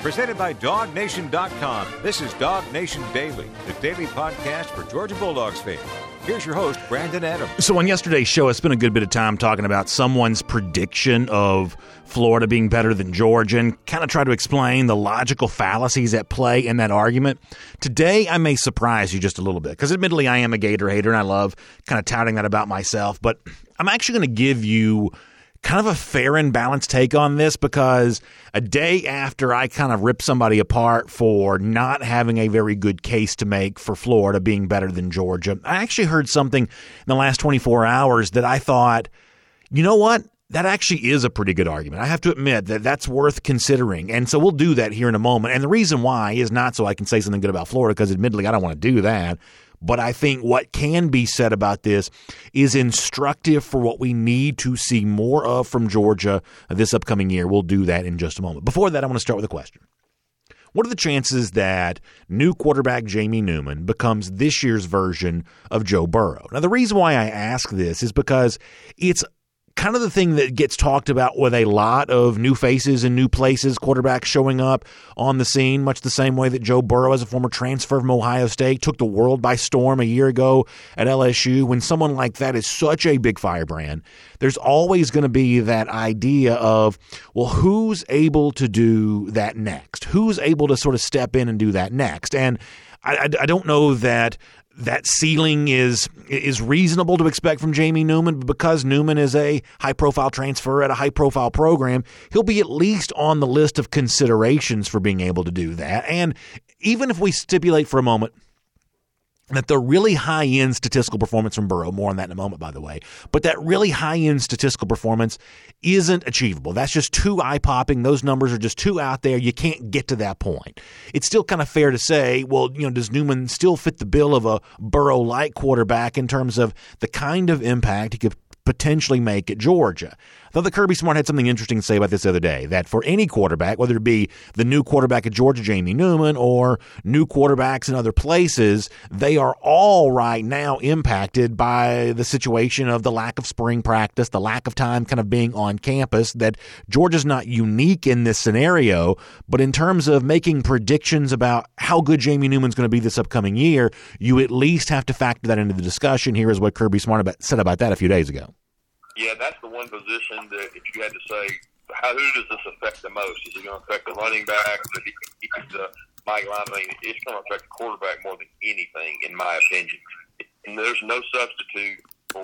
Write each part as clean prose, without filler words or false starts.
Presented by DogNation.com. This is Dog Nation Daily, the daily podcast for Georgia Bulldogs fans. Here's your host, Brandon Adams. So on yesterday's show, I spent a good bit of time talking about someone's prediction of Florida being better than Georgia and kind of try to explain the logical fallacies at play in that argument. Today, I may surprise you just a little bit because admittedly, I am a Gator hater and I love kind of touting that about myself. But I'm actually going to give you kind of a fair and balanced take on this because a day after I kind of ripped somebody apart for not having a very good case to make for Florida being better than Georgia, I actually heard something in the last 24 hours that I thought, you know what? That actually is a pretty good argument. I have to admit that that's worth considering. And so we'll do that here in a moment. And the reason why is not so I can say something good about Florida because admittedly I don't want to do that. But I think what can be said about this is instructive for what we need to see more of from Georgia this upcoming year. We'll do that in just a moment. Before that, I want to start with a question. What are the chances that new quarterback Jamie Newman becomes this year's version of Joe Burrow? Now, the reason why I ask this is because it's kind of the thing that gets talked about with a lot of new faces and new places, quarterbacks showing up on the scene, much the same way that Joe Burrow, as a former transfer from Ohio State, took the world by storm a year ago at LSU. When someone like that is such a big firebrand, there's always going to be that idea of, well, who's able to do that next? Who's able to sort of step in and do that next? And I don't know that ceiling is reasonable to expect from Jamie Newman, but because Newman is a high-profile transfer at a high-profile program, he'll be at least on the list of considerations for being able to do that. And even if we stipulate for a moment that the really high-end statistical performance from Burrow, more on that in a moment, by the way, but that really high-end statistical performance isn't achievable. That's just too eye-popping. Those numbers are just too out there. You can't get to that point. It's still kind of fair to say, well, does Newman still fit the bill of a Burrow-like quarterback in terms of the kind of impact he could potentially make at Georgia? I thought that Kirby Smart had something interesting to say about this the other day, that for any quarterback, whether it be the new quarterback at Georgia, Jamie Newman, or new quarterbacks in other places, they are all right now impacted by the situation of the lack of spring practice, the lack of time kind of being on campus, that Georgia's not unique in this scenario, but in terms of making predictions about how good Jamie Newman's going to be this upcoming year, you at least have to factor that into the discussion. Here is what Kirby Smart said about that a few days ago. Yeah, that's the one position that if you had to say, who does this affect the most? Is it going to affect the running back? The Mike line? I mean, it's going to affect the quarterback more than anything, in my opinion. And there's no substitute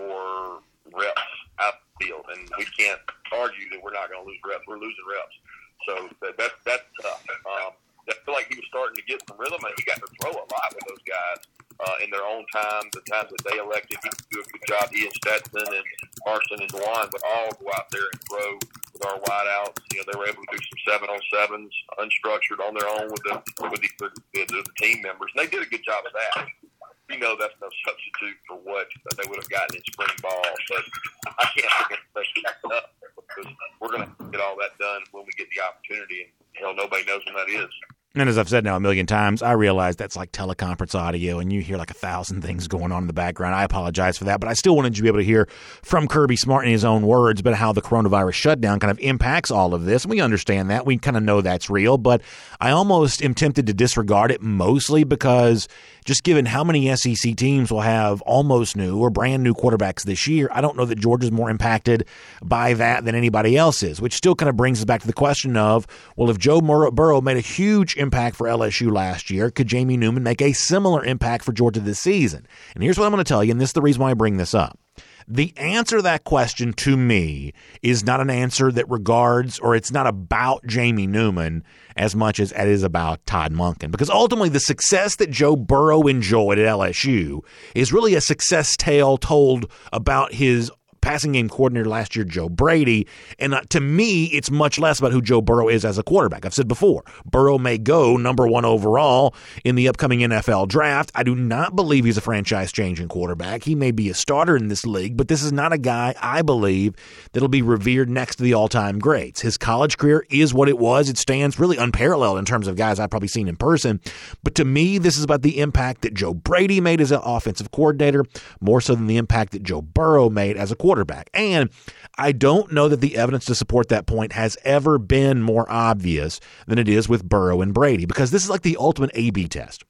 for reps out the field, and we can't argue that we're not going to lose reps. We're losing reps, so that's tough. I feel like he was starting to get some rhythm, and he got to throw a lot with those guys in their own time. The times that they elected, he could do a good job. He and Stetson and Carson and Dwan would all go out there and throw with our wideouts. They were able to do some 7-on-7s unstructured on their own with the team members, and they did a good job of that. That's no substitute for what they would have gotten in spring ball, but I can't think of that up because we're going to get all that done when we get the opportunity, and hell, nobody knows when that is. And as I've said now a million times, I realize that's like teleconference audio and you hear like 1,000 things going on in the background. I apologize for that, but I still wanted you to be able to hear from Kirby Smart in his own words about how the coronavirus shutdown kind of impacts all of this. We understand that. We kind of know that's real, but I almost am tempted to disregard it mostly because just given how many SEC teams will have almost new or brand new quarterbacks this year, I don't know that Georgia's more impacted by that than anybody else is, which still kind of brings us back to the question of, well, if Joe Burrow made a huge impact for LSU last year, could Jamie Newman make a similar impact for Georgia this season? And here's what I'm going to tell you, and this is the reason why I bring this up. The answer to that question to me is not an answer that regards, or it's not about Jamie Newman as much as it is about Todd Monken. Because ultimately the success that Joe Burrow enjoyed at LSU is really a success tale told about his passing game coordinator last year, Joe Brady. And to me, it's much less about who Joe Burrow is as a quarterback. I've said before, Burrow may go number 1 overall in the upcoming NFL draft. I do not believe he's a franchise-changing quarterback. He may be a starter in this league, but this is not a guy, I believe, that'll be revered next to the all-time greats. His college career is what it was. It stands really unparalleled in terms of guys I've probably seen in person. But to me, this is about the impact that Joe Brady made as an offensive coordinator, more so than the impact that Joe Burrow made as a quarterback. quarterback. And I don't know that the evidence to support that point has ever been more obvious than it is with Burrow and Brady, because this is like the ultimate A/B test.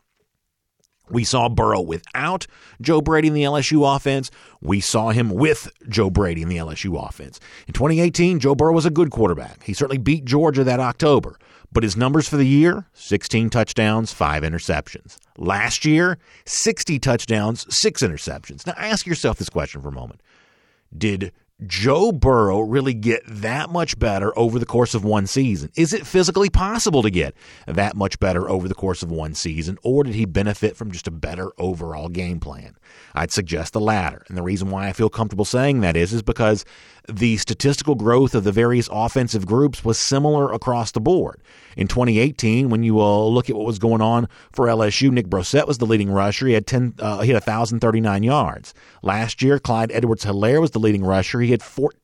We saw Burrow without Joe Brady in the LSU offense. We saw him with Joe Brady in the LSU offense. In 2018, Joe Burrow was a good quarterback. He certainly beat Georgia that October. But his numbers for the year, 16 touchdowns, 5 interceptions. Last year, 60 touchdowns, 6 interceptions. Now ask yourself this question for a moment. Did Joe Burrow really get that much better over the course of one season? Is it physically possible to get that much better over the course of one season, or did he benefit from just a better overall game plan? I'd suggest the latter. And the reason why I feel comfortable saying that is because the statistical growth of the various offensive groups was similar across the board. In 2018, when you look at what was going on for LSU, Nick Brossette was the leading rusher. He had 1,039 yards. Last year, Clyde Edwards-Helaire was the leading rusher. He had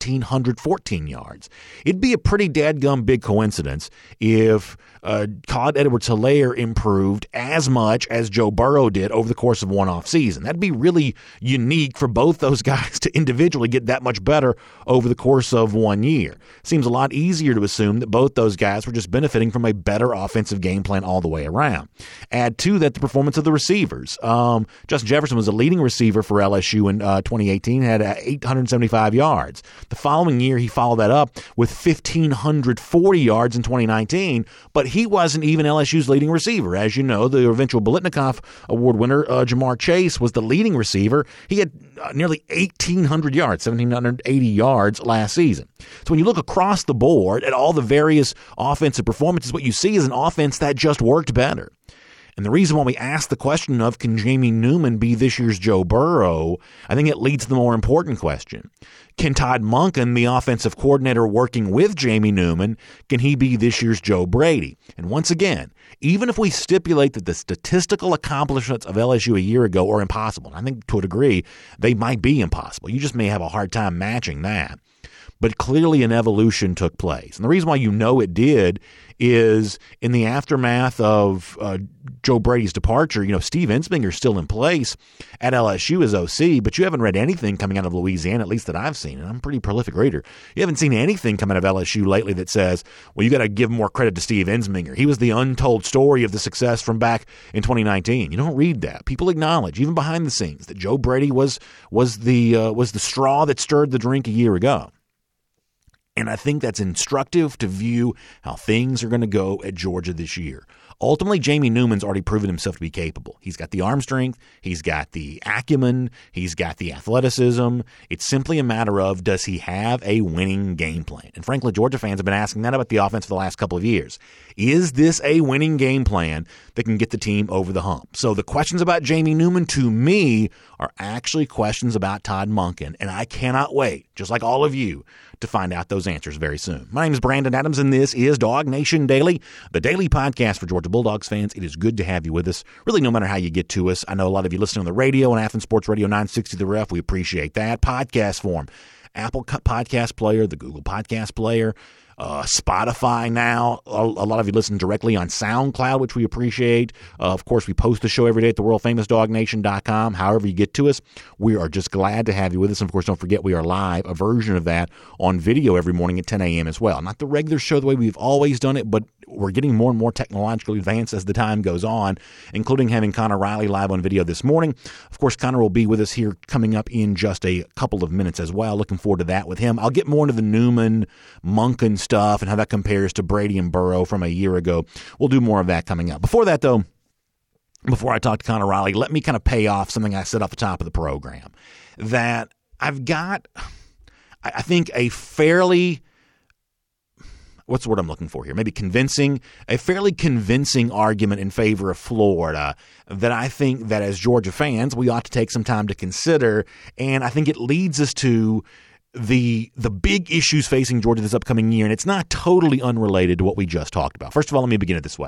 1,414 yards. It'd be a pretty dadgum big coincidence if Clyde Edwards-Helaire improved as much as Joe Burrow did over the course of one offseason. That'd be really unique for both those guys to individually get that much better over the course of 1 year. Seems a lot easier to assume that both those guys were just benefiting from a better offensive game plan all the way around. Add to that the performance of the receivers. Justin Jefferson was a leading receiver for LSU in 2018, had 875 yards. The following year, he followed that up with 1,540 yards in 2019, but he wasn't even LSU's leading receiver. As you know, the eventual Biletnikoff Award winner, Jamar Chase, was the leading receiver. He had nearly 1,800 yards, 1,780 yards last season. So when you look across the board at all the various offensive performances, what you see is an offense that just worked better. And the reason why we ask the question of can Jamie Newman be this year's Joe Burrow, I think it leads to the more important question. Can Todd Monken, the offensive coordinator working with Jamie Newman, can he be this year's Joe Brady? And once again, even if we stipulate that the statistical accomplishments of LSU a year ago are impossible, and I think to a degree they might be impossible. You just may have a hard time matching that. But clearly an evolution took place. And the reason why you know it did is in the aftermath of Joe Brady's departure, Steve Ensminger's still in place at LSU as OC, but you haven't read anything coming out of Louisiana, at least that I've seen, and I'm a pretty prolific reader. You haven't seen anything come out of LSU lately that says, well, you got to give more credit to Steve Ensminger. He was the untold story of the success from back in 2019. You don't read that. People acknowledge, even behind the scenes, that Joe Brady was the straw that stirred the drink a year ago. And I think that's instructive to view how things are going to go at Georgia this year. Ultimately, Jamie Newman's already proven himself to be capable. He's got the arm strength. He's got the acumen. He's got the athleticism. It's simply a matter of, does he have a winning game plan? And frankly, Georgia fans have been asking that about the offense for the last couple of years. Is this a winning game plan that can get the team over the hump? So the questions about Jamie Newman, to me, are actually questions about Todd Monken. And I cannot wait, just like all of you, to find out those answers very soon. My name is Brandon Adams, and this is Dog Nation Daily, the daily podcast for Georgia Bulldogs fans. It is good to have you with us, really no matter how you get to us. I know a lot of you listening on the radio on Athens Sports Radio 960 The Ref. We appreciate that. Podcast form, Apple Podcast Player, the Google Podcast Player, Spotify now. A lot of you listen directly on SoundCloud, which we appreciate. Of course, we post the show every day at the worldfamousdognation.com. However you get to us, we are just glad to have you with us. And of course, don't forget we are live, a version of that on video every morning at 10 a.m. as well. Not the regular show the way we've always done it, but we're getting more and more technologically advanced as the time goes on, including having Connor Riley live on video this morning. Of course, Connor will be with us here coming up in just a couple of minutes as well. Looking forward to that with him. I'll get more into the Newman-Monken stuff and how that compares to Brady and Burrow from a year ago. We'll do more of that coming up. Before that, though, before I talk to Connor Riley, let me kind of pay off something I said off the top of the program, that I've got, I think, a fairly, what's the word I'm looking for here? Maybe convincing, a fairly convincing argument in favor of Florida that I think that as Georgia fans, we ought to take some time to consider. And I think it leads us to the big issues facing Georgia this upcoming year, and it's not totally unrelated to what we just talked about. First of all, let me begin it this way.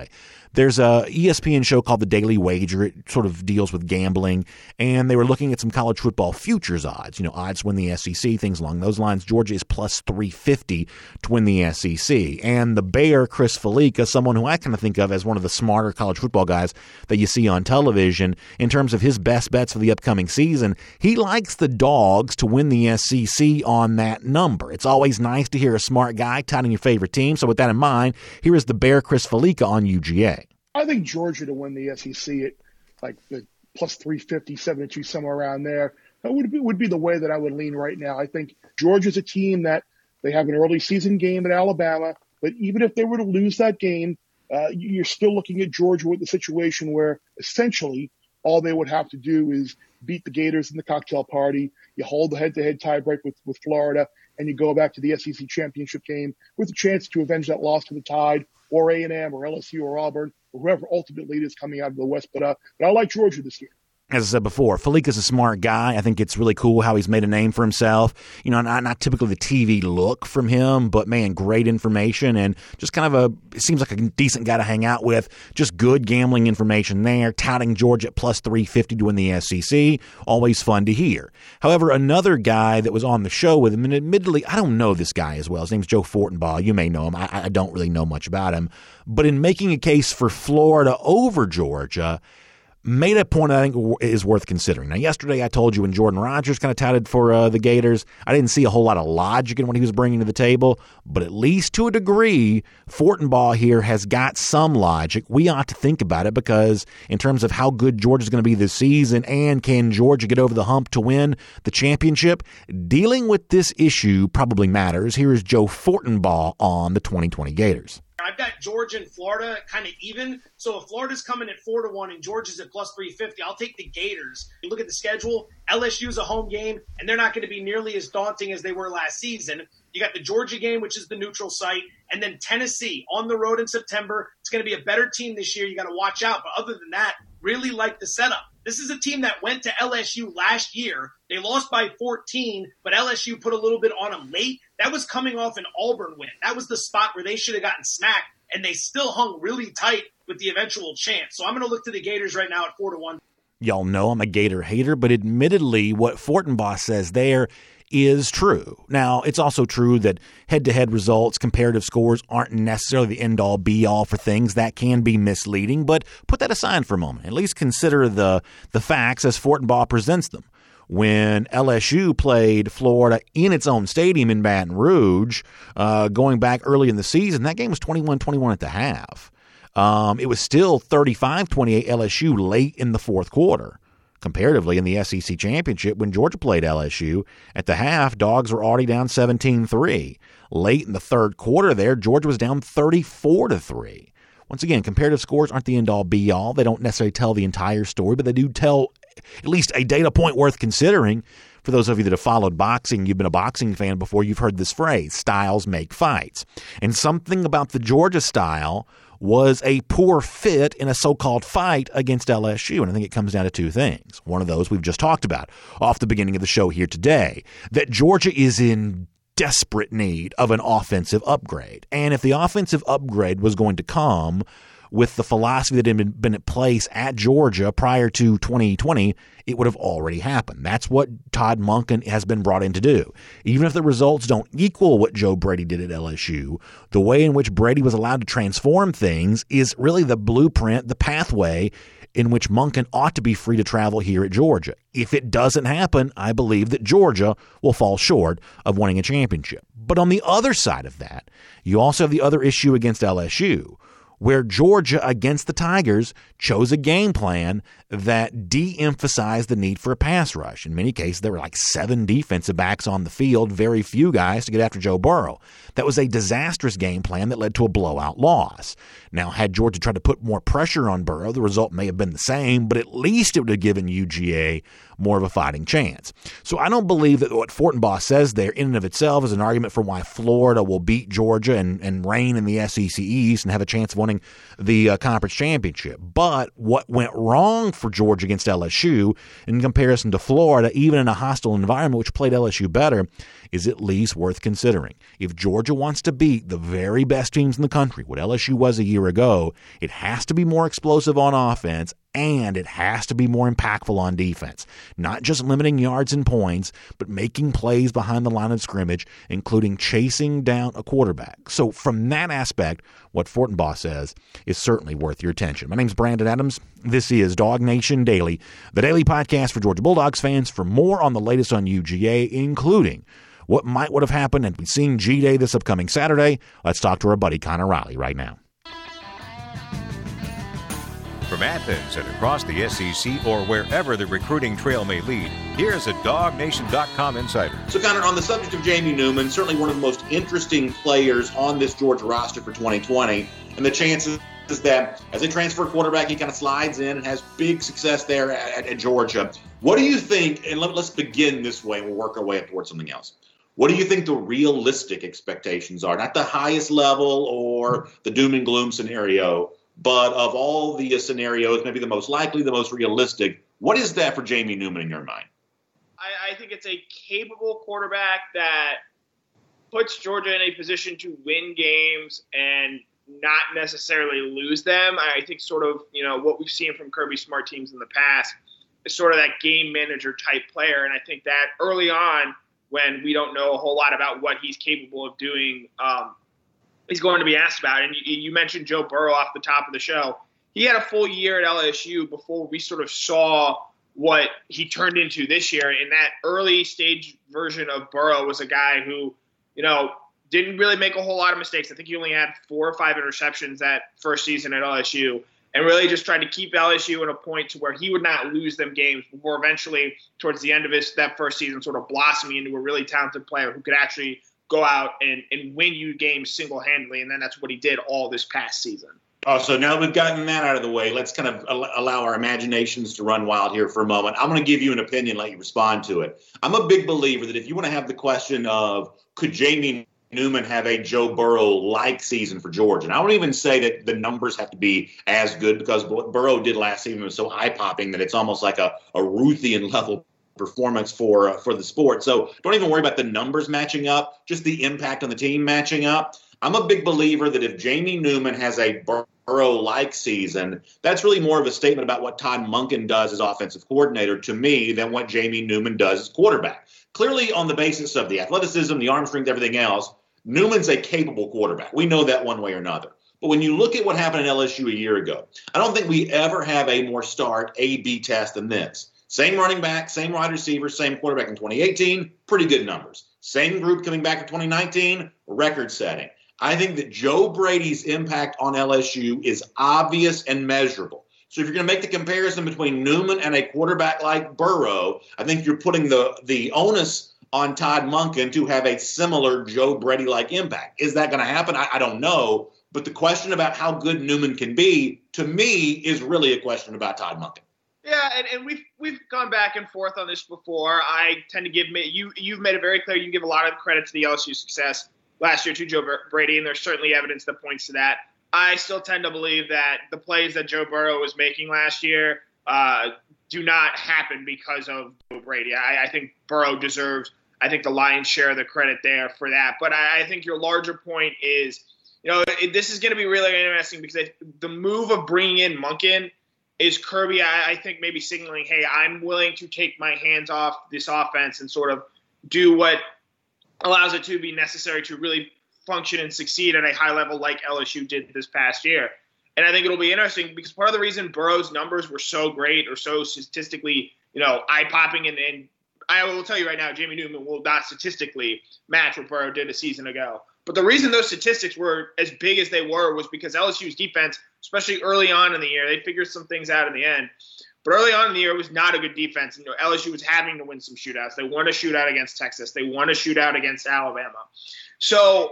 There's a ESPN show called The Daily Wager. It sort of deals with gambling, and they were looking at some college football futures odds, odds to win the SEC, things along those lines. Georgia is plus 350 to win the SEC. And the Bear, Chris Felica, someone who I kind of think of as one of the smarter college football guys that you see on television in terms of his best bets for the upcoming season, he likes the Dogs to win the SEC on that number. It's always nice to hear a smart guy touting your favorite team. So with that in mind, here is the Bear, Chris Felica on UGA. I think Georgia to win the SEC at like the plus 350, 72, somewhere around there. That would be the way that I would lean right now. I think Georgia's a team that they have an early season game at Alabama, but even if they were to lose that game, you're still looking at Georgia with the situation where essentially all they would have to do is beat the Gators in the cocktail party. You hold the head-to-head tiebreak with Florida, and you go back to the SEC championship game with a chance to avenge that loss to the Tide or A&M or LSU or Auburn or whoever ultimately is coming out of the West. But I like Georgia this year. As I said before, Felica's a smart guy. I think it's really cool how he's made a name for himself. Not typically the TV look from him, but, man, great information and just kind of it seems like a decent guy to hang out with. Just good gambling information there. Touting Georgia at plus 350 to win the SEC. Always fun to hear. However, another guy that was on the show with him, and admittedly, I don't know this guy as well. His name's Joe Fortenbaugh. You may know him. I don't really know much about him. But in making a case for Florida over Georgia, made a point I think is worth considering. Now, yesterday I told you when Jordan Rodgers kind of touted for the Gators, I didn't see a whole lot of logic in what he was bringing to the table, but at least to a degree, Fortenbaugh here has got some logic. We ought to think about it because in terms of how good Georgia's going to be this season and can Georgia get over the hump to win the championship, dealing with this issue probably matters. Here is Joe Fortenbaugh on the 2020 Gators. I've got Georgia and Florida kind of even. So if Florida's coming at 4-1 and Georgia's at plus 350, I'll take the Gators. You look at the schedule, LSU's a home game, and they're not going to be nearly as daunting as they were last season. You got the Georgia game, which is the neutral site, and then Tennessee on the road in September. It's going to be a better team this year. You got to watch out. But other than that, really like the setup. This is a team that went to LSU last year. They lost by 14, but LSU put a little bit on them late. That was coming off an Auburn win. That was the spot where they should have gotten smacked, and they still hung really tight with the eventual chance. So I'm going to look to the Gators right now at 4-1. Y'all know I'm a Gator hater, but admittedly, what Fortenbaugh says there is true. Now, it's also true that head-to-head results, comparative scores aren't necessarily the end-all, be-all for things. That can be misleading, but put that aside for a moment. At least consider the facts as Fortenbaugh presents them. When LSU played Florida in its own stadium in Baton Rouge, going back early in the season, that game was 21-21 at the half. It was still 35-28 LSU late in the fourth quarter. Comparatively, in the SEC championship, when Georgia played LSU, at the half, Dogs were already down 17-3. Late in the third quarter there, Georgia was down 34-3. Once again, comparative scores aren't the end-all, be-all. They don't necessarily tell the entire story, but they do tell at least a data point worth considering. For those of you that have followed boxing, you've been a boxing fan before, you've heard this phrase, styles make fights. And something about the Georgia style was a poor fit in a so-called fight against LSU. And I think it comes down to two things. One of those we've just talked about off the beginning of the show here today, that Georgia is in desperate need of an offensive upgrade. And if the offensive upgrade was going to come with the philosophy that had been in place at Georgia prior to 2020, it would have already happened. That's what Todd Monken has been brought in to do. Even if the results don't equal what Joe Brady did at LSU, the way in which Brady was allowed to transform things is really the blueprint, the pathway in which Monken ought to be free to travel here at Georgia. If it doesn't happen, I believe that Georgia will fall short of winning a championship. But on the other side of that, you also have the other issue against LSU, where Georgia against the Tigers chose a game plan that de-emphasized the need for a pass rush. In many cases, there were like 7 defensive backs on the field, very few guys to get after Joe Burrow. That was a disastrous game plan that led to a blowout loss. Now, had Georgia tried to put more pressure on Burrow, the result may have been the same, but at least it would have given UGA more of a fighting chance. So I don't believe that what Fortenbaugh says there in and of itself is an argument for why Florida will beat Georgia and reign in the SEC East and have a chance of winning the conference championship. But what went wrong for Georgia against LSU in comparison to Florida, even in a hostile environment which played LSU better, is at least worth considering. If Georgia wants to beat the very best teams in the country, what LSU was a year ago, it has to be more explosive on offense, and it has to be more impactful on defense. Not just limiting yards and points, but making plays behind the line of scrimmage, including chasing down a quarterback. So from that aspect, what Fortenbaugh says is certainly worth your attention. My name's Brandon Adams. This is Dog Nation Daily, the daily podcast for Georgia Bulldogs fans. For more on the latest on UGA, including what would have happened had we seen G-Day this upcoming Saturday, let's talk to our buddy Connor Riley right now. From Athens and across the SEC or wherever the recruiting trail may lead, here's a DogNation.com insider. So, Connor, on the subject of Jamie Newman, certainly one of the most interesting players on this Georgia roster for 2020, and the chances is that as a transfer quarterback, he kind of slides in and has big success there at Georgia. What do you think, and let's begin this way and we'll work our way up towards something else. What do you think the realistic expectations are? Not the highest level or the doom and gloom scenario, but of all the scenarios, maybe the most likely, the most realistic. What is that for Jamie Newman in your mind? I think it's a capable quarterback that puts Georgia in a position to win games and not necessarily lose them. I think sort of, what we've seen from Kirby Smart teams in the past is sort of that game manager type player. And I think that early on, when we don't know a whole lot about what he's capable of doing, he's going to be asked about. And you mentioned Joe Burrow off the top of the show. He had a full year at LSU before we sort of saw what he turned into this year. And that early stage version of Burrow was a guy who, didn't really make a whole lot of mistakes. I think he only had 4 or 5 interceptions that first season at LSU, and really just tried to keep LSU at a point to where he would not lose them games before eventually towards the end of that first season sort of blossoming into a really talented player who could actually go out and win you games single-handedly, and then that's what he did all this past season. Oh, so now we've gotten that out of the way, let's kind of allow our imaginations to run wild here for a moment. I'm going to give you an opinion, let you respond to it. I'm a big believer that if you want to have the question of could Jamie Newman have a Joe Burrow-like season for Georgia, and I don't even say that the numbers have to be as good, because what Burrow did last season was so eye-popping that it's almost like a Ruthian-level performance for the sport. So don't even worry about the numbers matching up, just the impact on the team matching up. I'm a big believer that if Jamie Newman has a Burrow-like season, that's really more of a statement about what Todd Monken does as offensive coordinator to me than what Jamie Newman does as quarterback. Clearly, on the basis of the athleticism, the arm strength, everything else, Newman's a capable quarterback. We know that one way or another. But when you look at what happened at LSU a year ago, I don't think we ever have a more stark A-B test than this. Same running back, same wide receiver, same quarterback in 2018, pretty good numbers. Same group coming back in 2019, record-setting. I think that Joe Brady's impact on LSU is obvious and measurable. So if you're going to make the comparison between Newman and a quarterback like Burrow, I think you're putting the onus on Todd Monken to have a similar Joe Brady-like impact. Is that going to happen? I don't know. But the question about how good Newman can be, to me, is really a question about Todd Monken. Yeah, and we've gone back and forth on this before. I tend to give you've made it very clear you can give a lot of credit to the LSU success last year to Joe Brady, and there's certainly evidence that points to that. I still tend to believe that the plays that Joe Burrow was making last year do not happen because of Joe Brady. I think Burrow deserves, the lion's share of the credit there for that. But I think your larger point is, this is going to be really interesting because the move of bringing in Monken is Kirby, I think, maybe signaling, hey, I'm willing to take my hands off this offense and sort of do what allows it to be necessary to really function and succeed at a high level like LSU did this past year. And I think it'll be interesting because part of the reason Burrow's numbers were so great or so statistically, eye-popping, and I will tell you right now, Jamie Newman will not statistically match what Burrow did a season ago. But the reason those statistics were as big as they were was because LSU's defense, especially early on in the year, they figured some things out in the end. But early on in the year, it was not a good defense. And LSU was having to win some shootouts. They won a shootout against Texas. They won a shootout against Alabama. So,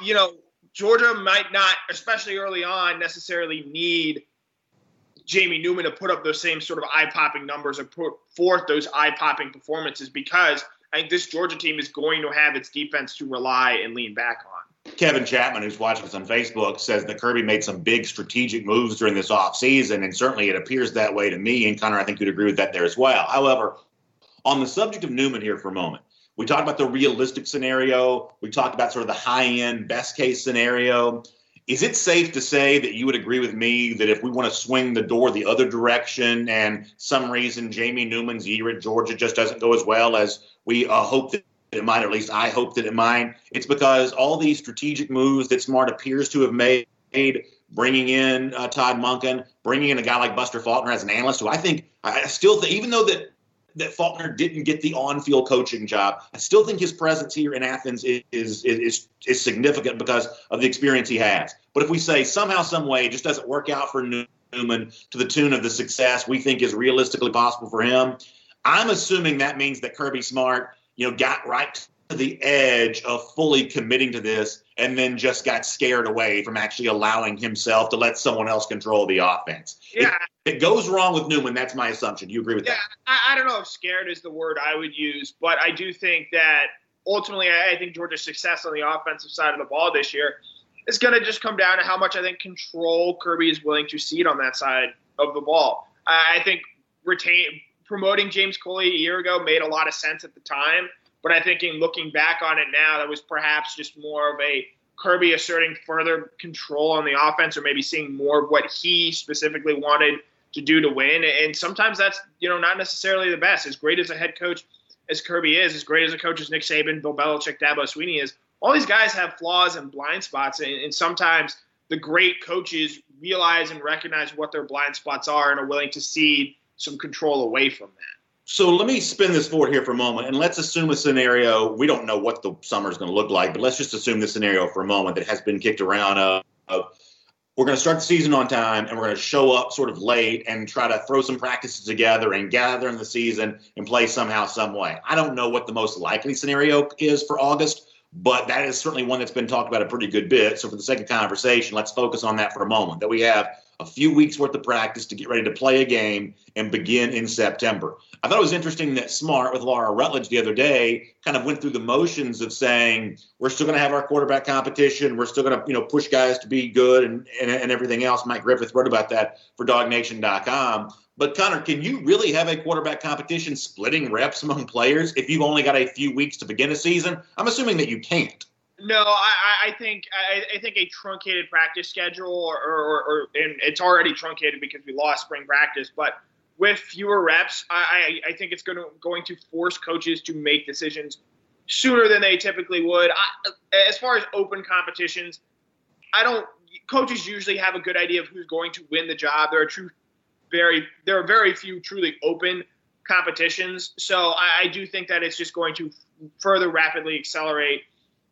Georgia might not, especially early on, necessarily need Jamie Newman to put up those same sort of eye-popping numbers or put forth those eye-popping performances because I think this Georgia team is going to have its defense to rely and lean back on. Kevin Chapman, who's watching us on Facebook, says that Kirby made some big strategic moves during this offseason, and certainly it appears that way to me. And Connor, I think you'd agree with that there as well. However, on the subject of Newman here for a moment, We talked about the realistic scenario. We talked about sort of the high-end best case scenario. Is it safe to say that you would agree with me that if we want to swing the door the other direction and some reason Jamie Newman's year at Georgia just doesn't go as well as we hope that it might, or at least I hope that it might, it's because all these strategic moves that Smart appears to have made, bringing in Todd Monken, bringing in a guy like Buster Faulkner as an analyst, who I still think, even though that Faulkner didn't get the on-field coaching job, I still think his presence here in Athens is significant because of the experience he has. But if we say somehow, some way, it just doesn't work out for Newman to the tune of the success we think is realistically possible for him, I'm assuming that means that Kirby Smart, got right to the edge of fully committing to this and then just got scared away from actually allowing himself to let someone else control the offense. Yeah. If it goes wrong with Newman, that's my assumption. You agree with that? I don't know if scared is the word I would use, but I do think that ultimately I think Georgia's success on the offensive side of the ball this year is going to just come down to how much I think control Kirby is willing to cede on that side of the ball. I think promoting James Coley a year ago made a lot of sense at the time, but I think in looking back on it now, that was perhaps just more of a Kirby asserting further control on the offense, or maybe seeing more of what he specifically wanted to do to win. And sometimes that's, not necessarily the best. As great as a head coach as Kirby is, as great as a coach as Nick Saban, Bill Belichick, Dabo Swinney is, all these guys have flaws and blind spots. And sometimes the great coaches realize and recognize what their blind spots are and are willing to cede some control away from that. So let me spin this forward here for a moment, and let's assume a scenario. We don't know what the summer is going to look like, but let's just assume this scenario for a moment that has been kicked around of we're going to start the season on time, and we're going to show up sort of late and try to throw some practices together and gather in the season and play somehow, some way. I don't know what the most likely scenario is for August, but that is certainly one that's been talked about a pretty good bit. So for the sake of conversation, let's focus on that for a moment, that we have a few weeks worth of practice to get ready to play a game and begin in September. I thought it was interesting that Smart with Laura Rutledge the other day kind of went through the motions of saying, we're still going to have our quarterback competition. We're still going to, push guys to be good and everything else. Mike Griffith wrote about that for DogNation.com. But Connor, can you really have a quarterback competition splitting reps among players if you've only got a few weeks to begin a season? I'm assuming that you can't. No, I think a truncated practice schedule, or and it's already truncated because we lost spring practice, but with fewer reps, I think it's going to force coaches to make decisions sooner than they typically would. As far as open competitions, coaches usually have a good idea of who's going to win the job. There are very few truly open competitions, so I do think that it's just going to further rapidly accelerate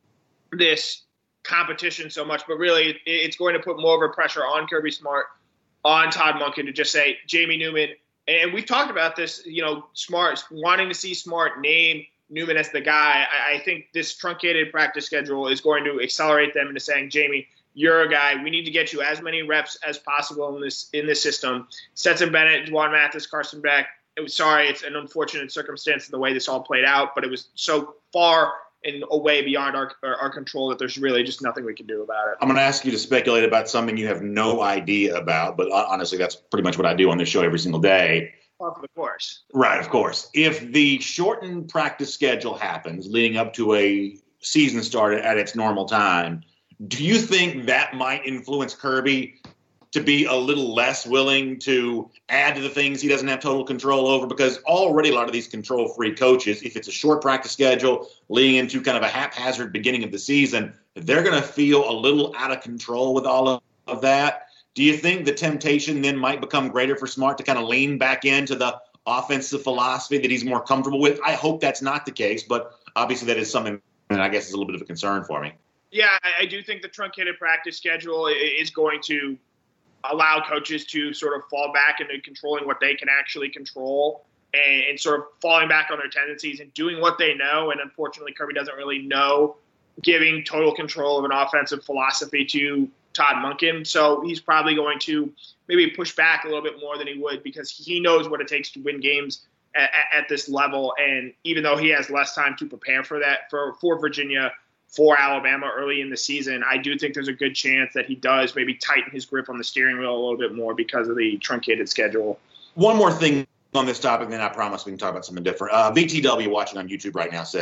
this competition so much, but really it's going to put more of a pressure on Kirby Smart, on Todd Monken to just say Jamie Newman. And we've talked about this, Smart wanting to see Smart name Newman as the guy. I think this truncated practice schedule is going to accelerate them into saying, Jamie, you're a guy. We need to get you as many reps as possible in this system. Stetson Bennett, Juwan Mathis, Carson Beck. It's an unfortunate circumstance in the way this all played out, but it was so far and away beyond our control that there's really just nothing we can do about it. I'm going to ask you to speculate about something you have no idea about, but honestly, that's pretty much what I do on this show every single day. Of course. Right, of course. If the shortened practice schedule happens leading up to a season start at its normal time, do you think that might influence Kirby to be a little less willing to add to the things he doesn't have total control over? Because already a lot of these control-free coaches, if it's a short practice schedule leading into kind of a haphazard beginning of the season, they're going to feel a little out of control with all of that. Do you think the temptation then might become greater for Smart to kind of lean back into the offensive philosophy that he's more comfortable with? I hope that's not the case, but obviously that is something that I guess is a little bit of a concern for me. Yeah, I do think the truncated practice schedule is going to allow coaches to sort of fall back into controlling what they can actually control and sort of falling back on their tendencies and doing what they know. And unfortunately, Kirby doesn't really know giving total control of an offensive philosophy to Todd Monken. So he's probably going to maybe push back a little bit more than he would, because he knows what it takes to win games at this level. And even though he has less time to prepare for that, for Virginia, for Alabama early in the season, I do think there's a good chance that he does maybe tighten his grip on the steering wheel a little bit more because of the truncated schedule. One more thing on this topic, then I promise we can talk about something different. VTW watching on YouTube right now says,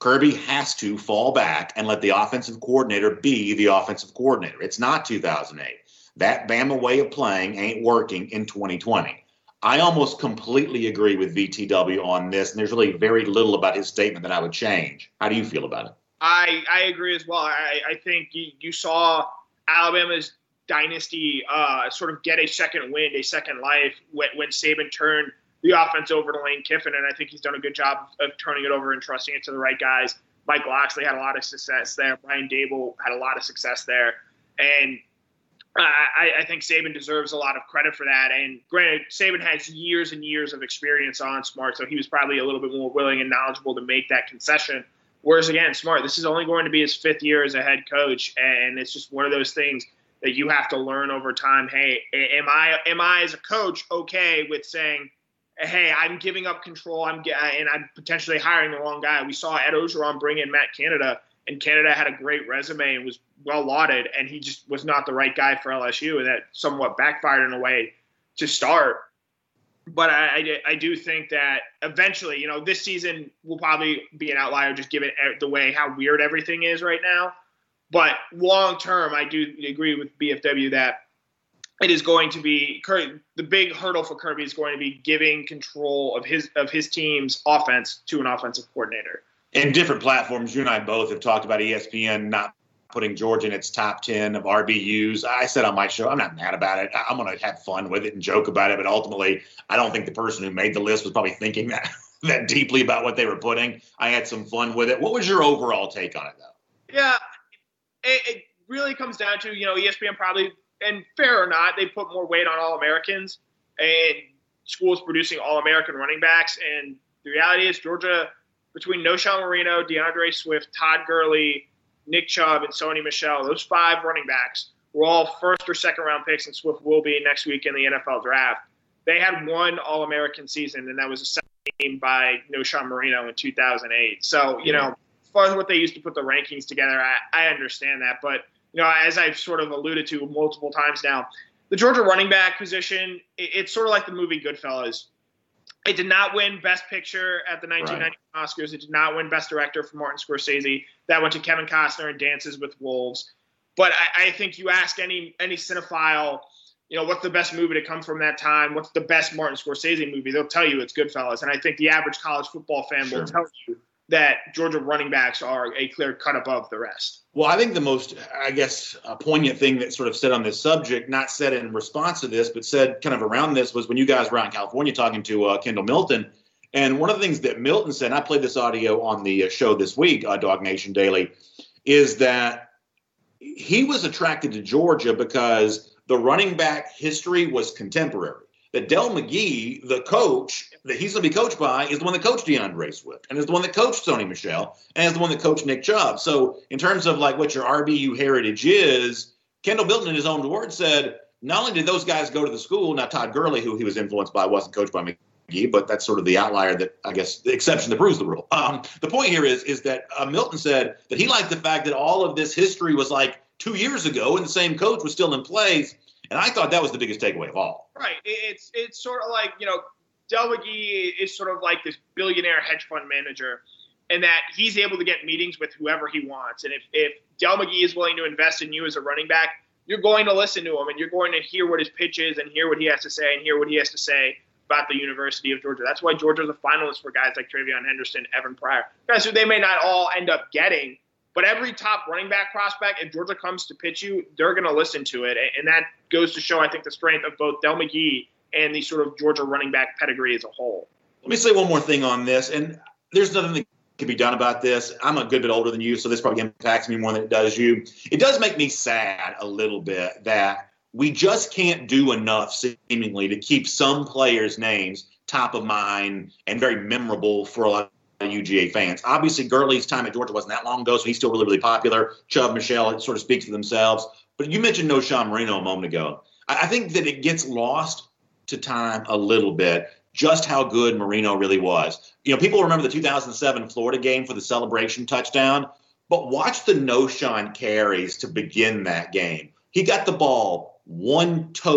Kirby has to fall back and let the offensive coordinator be the offensive coordinator. It's not 2008. That Bama way of playing ain't working in 2020. I almost completely agree with VTW on this, and there's really very little about his statement that I would change. How do you feel about it? I agree as well. I think you saw Alabama's dynasty sort of get a second wind, a second life when Saban turned the offense over to Lane Kiffin, and I think he's done a good job of turning it over and trusting it to the right guys. Mike Loxley had a lot of success there. Brian Dable had a lot of success there. And I think Saban deserves a lot of credit for that. And granted, Saban has years and years of experience on Smart, so he was probably a little bit more willing and knowledgeable to make that concession. Whereas, again, Smart, this is only going to be his 5th year as a head coach, and it's just one of those things that you have to learn over time. Hey, am I as a coach okay with saying, hey, I'm giving up control, and I'm potentially hiring the wrong guy? We saw Ed Ogeron bring in Matt Canada, and Canada had a great resume and was well lauded, and he just was not the right guy for LSU, and that somewhat backfired in a way to start. But I do think that eventually, this season will probably be an outlier, just given the way how weird everything is right now. But long term, I do agree with BFW that it is going to be the big hurdle for Kirby is going to be giving control of his team's offense to an offensive coordinator. In different platforms, you and I both have talked about ESPN not putting Georgia in its top 10 of RBUs. I said on my show, I'm not mad about it. I'm going to have fun with it and joke about it. But ultimately, I don't think the person who made the list was probably thinking that deeply about what they were putting. I had some fun with it. What was your overall take on it, though? Yeah, it really comes down to, ESPN probably, and fair or not, they put more weight on All-Americans and schools producing All-American running backs. And the reality is Georgia, between Knowshon Moreno, DeAndre Swift, Todd Gurley, Nick Chubb, and Sony Michel, those 5 running backs were all first or second round picks, and Swift will be next week in the NFL draft. They had one All-American season, and that was a second team by Knowshon Moreno in 2008. So, as far as what they used to put the rankings together, I understand that. But, as I've sort of alluded to multiple times now, the Georgia running back position, it's sort of like the movie Goodfellas. It did not win Best Picture at the 1990 Oscars. It did not win Best Director for Martin Scorsese. That went to Kevin Costner in Dances with Wolves. But I think you ask any cinephile, what's the best movie to come from that time? What's the best Martin Scorsese movie? They'll tell you it's Goodfellas. And I think the average college football fan will tell you that Georgia running backs are a clear cut above the rest. Well, I think the most, poignant thing that sort of said on this subject, not said in response to this, but said kind of around this, was when you guys were out in California talking to Kendall Milton. And one of the things that Milton said, and I played this audio on the show this week, Dog Nation Daily, is that he was attracted to Georgia because the running back history was contemporary. That Del McGee, the coach that he's going to be coached by, is the one that coached DeAndre Swift, and is the one that coached Sony Michel, and is the one that coached Nick Chubb. So in terms of what your RBU heritage is, Kendall Milton in his own words said, not only did those guys go to the school, now Todd Gurley, who he was influenced by, wasn't coached by McGee, but that's sort of the outlier that, the exception that proves the rule. The point here is that Milton said that he liked the fact that all of this history was 2 years ago and the same coach was still in place. And I thought that was the biggest takeaway of all. Right. It's sort of like, Del McGee is sort of like this billionaire hedge fund manager, and that he's able to get meetings with whoever he wants. And if Del McGee is willing to invest in you as a running back, you're going to listen to him, and you're going to hear what his pitch is and hear what he has to say and hear what he has to say about the University of Georgia. That's why Georgia's a finalist for guys like TreVeyon Henderson, Evan Pryor, guys who they may not all end up getting. But every top running back prospect, if Georgia comes to pitch you, they're going to listen to it. And that goes to show, I think, the strength of both Del McGee and the sort of Georgia running back pedigree as a whole. Let me say one more thing on this, and there's nothing that can be done about this. I'm a good bit older than you, so this probably impacts me more than it does you. It does make me sad a little bit that we just can't do enough, seemingly, to keep some players' names top of mind and very memorable for a lot of UGA fans. Obviously, Gurley's time at Georgia wasn't that long ago, so he's still really, really popular. Chubb, Michel, it sort of speaks for themselves. But you mentioned Knowshon Moreno a moment ago. I think that it gets lost to time a little bit just how good Moreno really was. People remember the 2007 Florida game for the celebration touchdown, but watch the Knowshon carries to begin that game. He got the ball one tote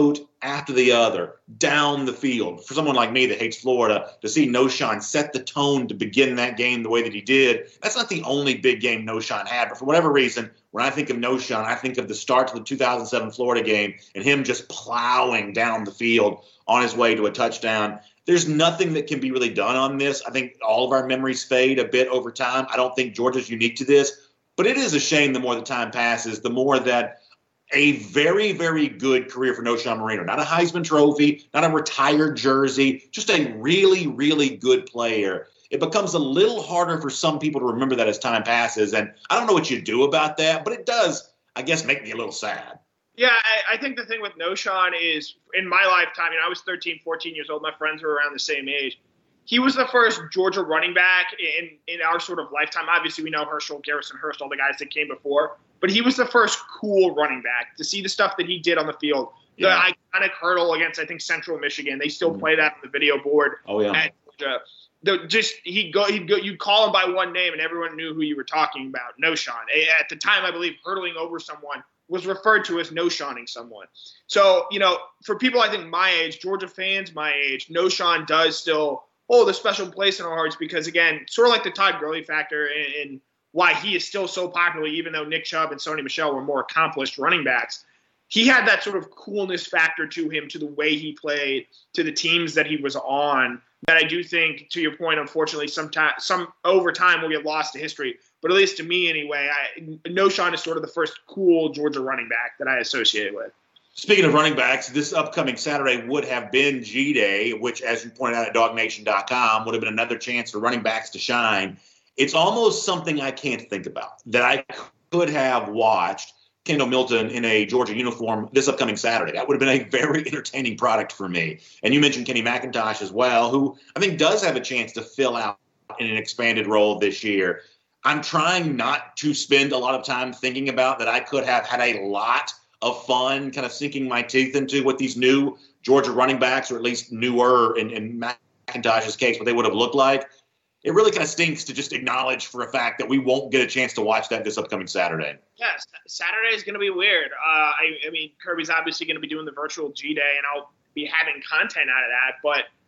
after the other down the field. For someone like me that hates Florida, to see Knowshon set the tone to begin that game the way that he did, that's not the only big game Knowshon had. But for whatever reason, when I think of Knowshon, I think of the start to the 2007 Florida game and him just plowing down the field on his way to a touchdown. There's nothing that can be really done on this. I think all of our memories fade a bit over time. I don't think Georgia's unique to this, but it is a shame the more the time passes, the more that a very, very good career for Knowshon Moreno. Not a Heisman Trophy, not a retired jersey, just a really, really good player. It becomes a little harder for some people to remember that as time passes. And I don't know what you do about that, but it does, I guess, make me a little sad. Yeah, I think the thing with Knowshon is, in my lifetime, I was 13, 14 years old. My friends were around the same age. He was the first Georgia running back in our sort of lifetime. Obviously, we know Herschel, Garrison Hurst, all the guys that came before. But he was the first cool running back. To see the stuff that he did on the field, the iconic hurdle against, I think, Central Michigan. They still play that on the video board. Oh, yeah. At Georgia. You'd call him by one name, and everyone knew who you were talking about, Knowshon. At the time, I believe hurdling over someone was referred to as Knowshoning someone. So, for people I think my age, Georgia fans my age, Knowshon does still hold a special place in our hearts because, again, sort of like the Todd Gurley factor and why he is still so popular, even though Nick Chubb and Sony Michel were more accomplished running backs. He had that sort of coolness factor to him, to the way he played, to the teams that he was on, that I do think, to your point, unfortunately, some over time will get lost to history. But at least to me anyway, Knowshon is sort of the first cool Georgia running back that I associate with. Speaking of running backs, this upcoming Saturday would have been G-Day, which, as you pointed out at DogNation.com, would have been another chance for running backs to shine. It's almost something I can't think about, that I could have watched Kendall Milton in a Georgia uniform this upcoming Saturday. That would have been a very entertaining product for me. And you mentioned Kenny McIntosh as well, who I think does have a chance to fill out in an expanded role this year. I'm trying not to spend a lot of time thinking about that I could have had a lot of fun kind of sinking my teeth into what these new Georgia running backs, or at least newer in McIntosh's case, what they would have looked like. It really kind of stinks to just acknowledge for a fact that we won't get a chance to watch that this upcoming Saturday. Yes, Saturday is going to be weird. I mean, Kirby's obviously going to be doing the virtual G-Day, and I'll be having content out of that.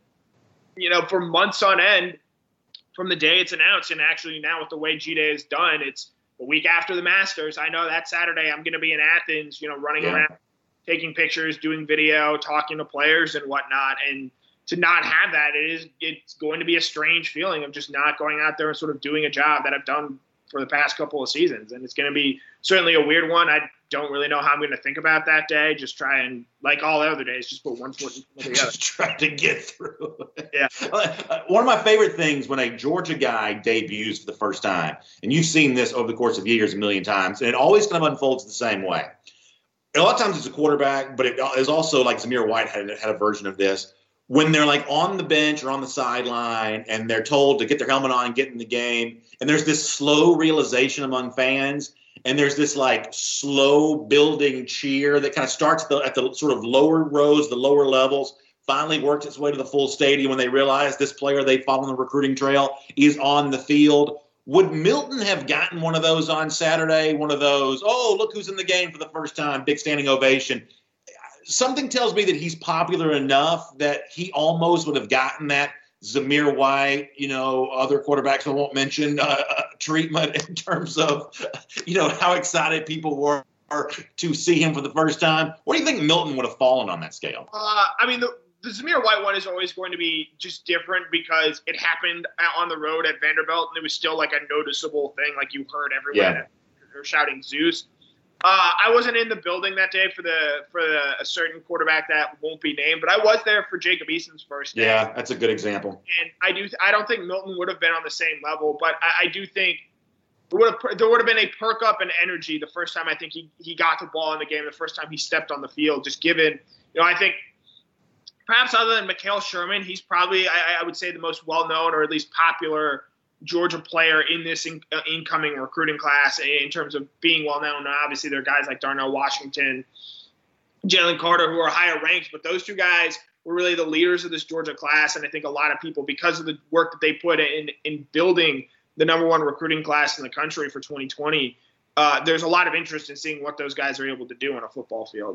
But, for months on end, from the day it's announced, and actually now with the way G-Day is done, it's the week after the Masters. I know that Saturday I'm going to be in Athens, running around, taking pictures, doing video, talking to players and whatnot. And to not have that, it's going to be a strange feeling of just not going out there and sort of doing a job that I've done for the past couple of seasons. And it's going to be certainly a weird one. I don't really know how I'm going to think about that day. Just try and, like all other days, just put one foot in front of the other. Just try to get through. Yeah. One of my favorite things when a Georgia guy debuts for the first time, and you've seen this over the course of years a million times, and it always kind of unfolds the same way. A lot of times it's a quarterback, but it is also like Zamir White had a version of this. When they're like on the bench or on the sideline and they're told to get their helmet on and get in the game, and there's this slow realization among fans, and there's this like slow building cheer that kind of starts at the sort of lower rows, the lower levels, finally works its way to the full stadium when they realize this player they follow on the recruiting trail is on the field. Would Milton have gotten one of those on Saturday? One of those, oh, look who's in the game for the first time, big standing ovation. Something tells me that he's popular enough that he almost would have gotten that Zamir White, other quarterbacks I won't mention, treatment in terms of, how excited people were to see him for the first time. Where do you think Milton would have fallen on that scale? The Zamir White one is always going to be just different because it happened on the road at Vanderbilt, and it was still like a noticeable thing. Like you heard everyone shouting Zeus. I wasn't in the building that day for a certain quarterback that won't be named, but I was there for Jacob Eason's first day. Yeah, that's a good example. And I don't think Milton would have been on the same level, but I do think there would have been a perk up in energy the first time I think he got the ball in the game, the first time he stepped on the field, just given, I think perhaps other than Mikael Sherman, he's probably, I would say, the most well-known or at least popular Georgia player in this incoming recruiting class in terms of being well-known. Now, obviously, there are guys like Darnell Washington, Jalen Carter, who are higher ranked, but those two guys were really the leaders of this Georgia class. And I think a lot of people, because of the work that they put in building the number one recruiting class in the country for 2020, there's a lot of interest in seeing what those guys are able to do on a football field.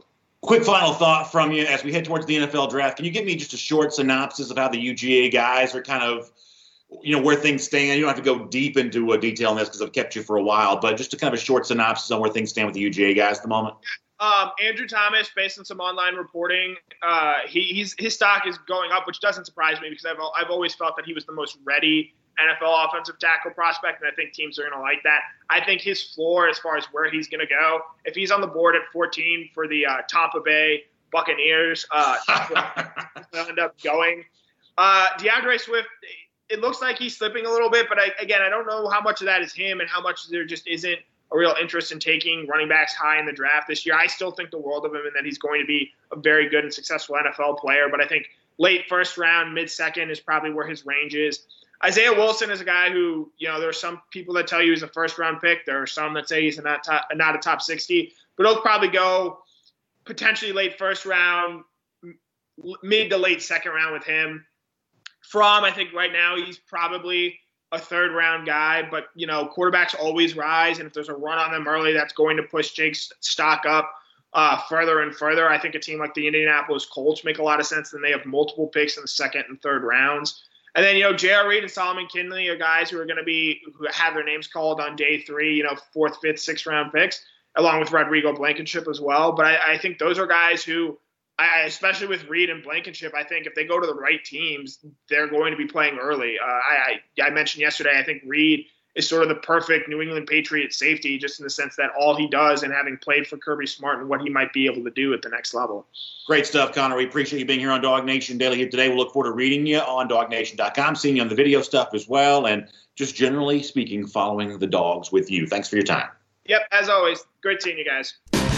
Quick final thought from you as we head towards the NFL draft. Can you give me just a short synopsis of how the UGA guys are kind of, where things stand? You don't have to go deep into detail on this because I've kept you for a while, but just a kind of a short synopsis on where things stand with the UGA guys at the moment. Andrew Thomas, based on some online reporting, his stock is going up, which doesn't surprise me because I've always felt that he was the most ready NFL offensive tackle prospect, and I think teams are going to like that. I think his floor, as far as where he's going to go, if he's on the board at 14 for the Tampa Bay Buccaneers, that's where he'll end up going. DeAndre Swift, it looks like he's slipping a little bit, but I don't know how much of that is him and how much there just isn't a real interest in taking running backs high in the draft this year. I still think the world of him and that he's going to be a very good and successful NFL player, but I think late first round, mid second is probably where his range is. Isaiah Wilson is a guy who, there are some people that tell you he's a first-round pick. There are some that say he's not a top 60. But he'll probably go potentially late first round, mid to late second round with him. Fromm, I think right now he's probably a third-round guy. But, quarterbacks always rise. And if there's a run on them early, that's going to push Jake's stock up further and further. I think a team like the Indianapolis Colts make a lot of sense. And they have multiple picks in the second and third rounds. And then, J.R. Reed and Solomon Kindley are guys who have their names called on day 3, 4th, 5th, 6th round picks, along with Rodrigo Blankenship as well. But I think those are guys who, especially with Reed and Blankenship, I think if they go to the right teams, they're going to be playing early. I mentioned yesterday, I think Reed is sort of the perfect New England Patriot safety, just in the sense that all he does and having played for Kirby Smart and what he might be able to do at the next level. Great stuff, Connor. We appreciate you being here on Dog Nation Daily here today. We'll look forward to reading you on DogNation.com, seeing you on the video stuff as well, and just generally speaking, following the dogs with you. Thanks for your time. Yep, as always. Great seeing you guys.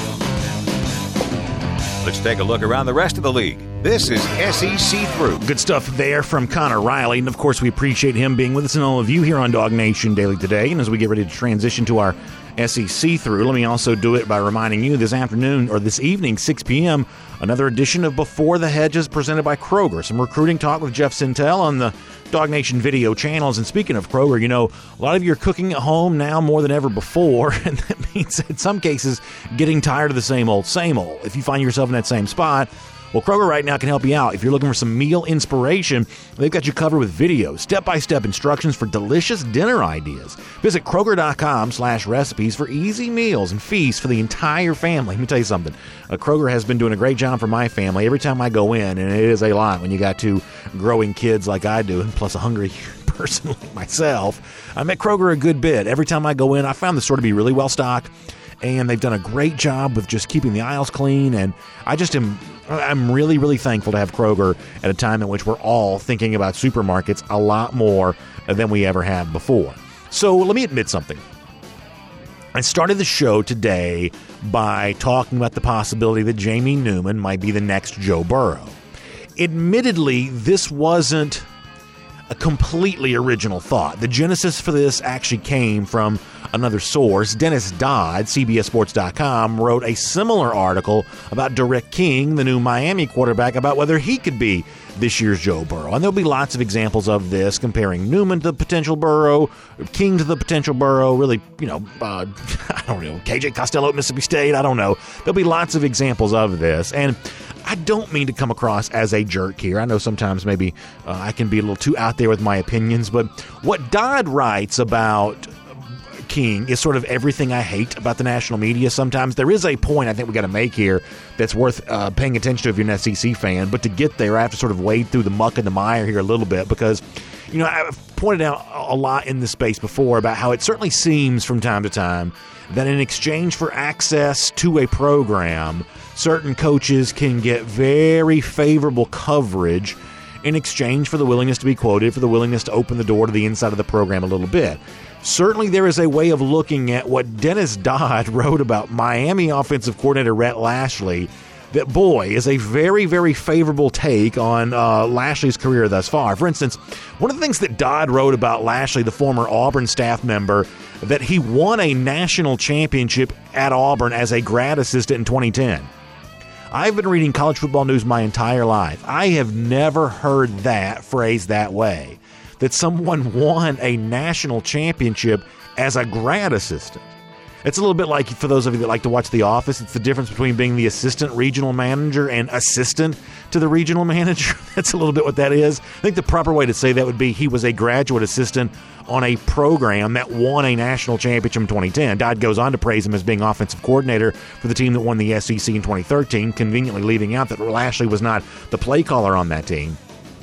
Let's take a look around the rest of the league. This is SEC Through. Good stuff there from Connor Riley. And, of course, we appreciate him being with us and all of you here on Dog Nation Daily today. And as we get ready to transition to our SEC Through, let me also do it by reminding you this afternoon or this evening, 6 p.m., another edition of Before the Hedges presented by Kroger. Some recruiting talk with Jeff Sintel on the Dog Nation video channels. And speaking of Kroger, a lot of you are cooking at home now more than ever before, and that means in some cases getting tired of the same old, same old. If you find yourself in that same spot, well, Kroger right now can help you out. If you're looking for some meal inspiration, they've got you covered with videos, step-by-step instructions for delicious dinner ideas. Visit Kroger.com/recipes for easy meals and feasts for the entire family. Let me tell you something. Kroger has been doing a great job for my family every time I go in, and it is a lot when you got 2 growing kids like I do, and plus a hungry person like myself. I'm at Kroger a good bit. Every time I go in, I found the store to be really well stocked, and they've done a great job with just keeping the aisles clean, and I'm really, really thankful to have Kroger at a time in which we're all thinking about supermarkets a lot more than we ever have before. So let me admit something. I started the show today by talking about the possibility that Jamie Newman might be the next Joe Burrow. Admittedly, this wasn't a completely original thought. The genesis for this actually came from another source. Dennis Dodd, CBSSports.com, wrote a similar article about Derek King, the new Miami quarterback, about whether he could be this year's Joe Burrow. And there'll be lots of examples of this, comparing Newman to the potential Burrow, King to the potential Burrow, really, I don't know, KJ Costello at Mississippi State, I don't know. There'll be lots of examples of this. And I don't mean to come across as a jerk here. I know sometimes maybe I can be a little too out there with my opinions, but what Dodd writes about King is sort of everything I hate about the national media sometimes. There is a point I think we got to make here that's worth paying attention to if you're an SEC fan, but to get there I have to sort of wade through the muck and the mire here a little bit because, I've pointed out a lot in this space before about how it certainly seems from time to time that in exchange for access to a program, certain coaches can get very favorable coverage in exchange for the willingness to be quoted, for the willingness to open the door to the inside of the program a little bit. Certainly there is a way of looking at what Dennis Dodd wrote about Miami offensive coordinator Rhett Lashley that, boy, is a very, very favorable take on Lashley's career thus far. For instance, one of the things that Dodd wrote about Lashley, the former Auburn staff member, that he won a national championship at Auburn as a grad assistant in 2010. I've been reading college football news my entire life. I have never heard that phrased that way, that someone won a national championship as a grad assistant. It's a little bit like, for those of you that like to watch The Office, it's the difference between being the assistant regional manager and assistant to the regional manager. That's a little bit what that is. I think the proper way to say that would be he was a graduate assistant on a program that won a national championship in 2010. Dodd goes on to praise him as being offensive coordinator for the team that won the SEC in 2013, conveniently leaving out that Lashley was not the play caller on that team.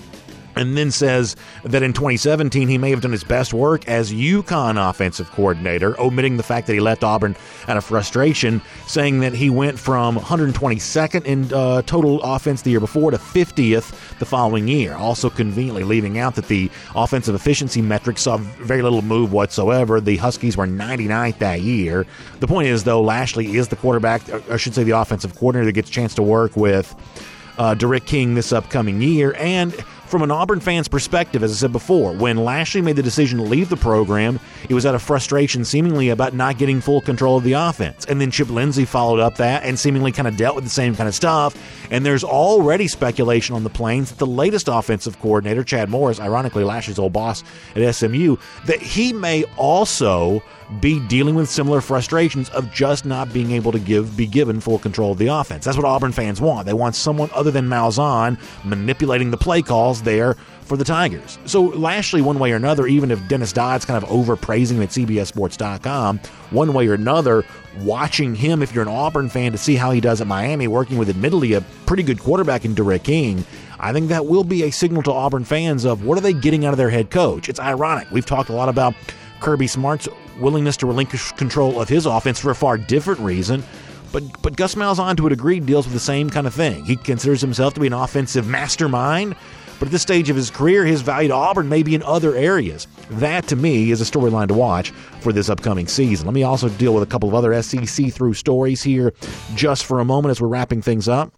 And then says that in 2017 he may have done his best work as UConn offensive coordinator, omitting the fact that he left Auburn out of frustration, saying that he went from 122nd in total offense the year before to 50th the following year. Also conveniently leaving out that the offensive efficiency metrics saw very little move whatsoever. The Huskies were 99th that year. The point is, though, Lashley is the quarterback, or I should say the offensive coordinator that gets a chance to work with Derek King this upcoming year. And from an Auburn fan's perspective, as I said before, when Lashley made the decision to leave the program, it was out of frustration seemingly about not getting full control of the offense. And then Chip Lindsey followed up that and seemingly kind of dealt with the same kind of stuff. And there's already speculation on the plains that the latest offensive coordinator, Chad Morris, ironically Lashley's old boss at SMU, that he may also be dealing with similar frustrations of just not being able to be given full control of the offense. That's what Auburn fans want. They want someone other than Malzahn manipulating the play calls there for the Tigers. So Lashley, one way or another, even if Dennis Dodd's kind of overpraising him at CBSSports.com, one way or another, watching him, if you're an Auburn fan, to see how he does at Miami, working with admittedly a pretty good quarterback in Derek King, I think that will be a signal to Auburn fans of what are they getting out of their head coach. It's ironic. We've talked a lot about Kirby Smart's willingness to relinquish control of his offense for a far different reason. But Gus Malzahn, to a degree, deals with the same kind of thing. He considers himself to be an offensive mastermind, but at this stage of his career, his value to Auburn may be in other areas. That, to me, is a storyline to watch for this upcoming season. Let me also deal with a couple of other SEC through stories here just for a moment as we're wrapping things up.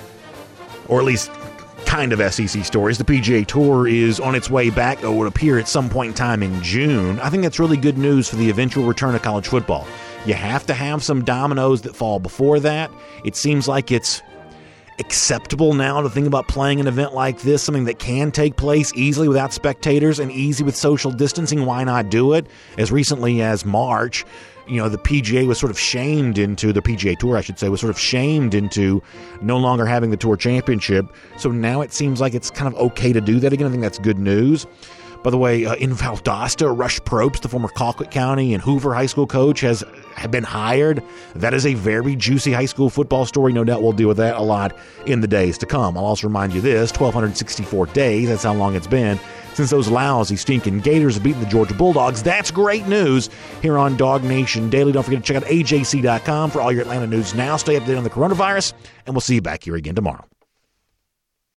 Or at least kind of SEC stories. The PGA Tour is on its way back, or would appear at some point in time in June. I think that's really good news for the eventual return of college football. You have to have some dominoes that fall before that. It seems like it's acceptable now to think about playing an event like this, something that can take place easily without spectators and easy with social distancing. Why not do it? As recently as March, the PGA was sort of shamed into, the PGA Tour, I should say, was sort of shamed into no longer having the Tour Championship. So now it seems like it's kind of okay to do that again. I think that's good news. By the way, in Valdosta, Rush Probst, the former Colquitt County and Hoover High School coach, has been hired. That is a very juicy high school football story. No doubt we'll deal with that a lot in the days to come. I'll also remind you this, 1,264 days, that's how long it's been since those lousy, stinking Gators have beaten the Georgia Bulldogs. That's great news here on Dog Nation Daily. Don't forget to check out AJC.com for all your Atlanta news now. Stay up to date on the coronavirus, and we'll see you back here again tomorrow.